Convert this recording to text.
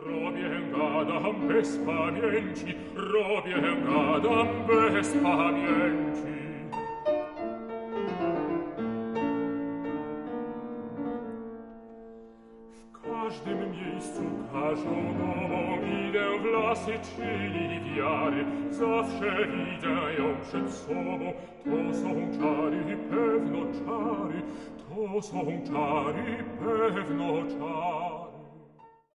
Gadam bez pamięci, gadam bez pamięci. W każdym miejscu, każdą nową idę w lasy, czyli wiary, zawsze widzę ją przed sobą. To są czary, pewno czary, to są czary, pewno czary.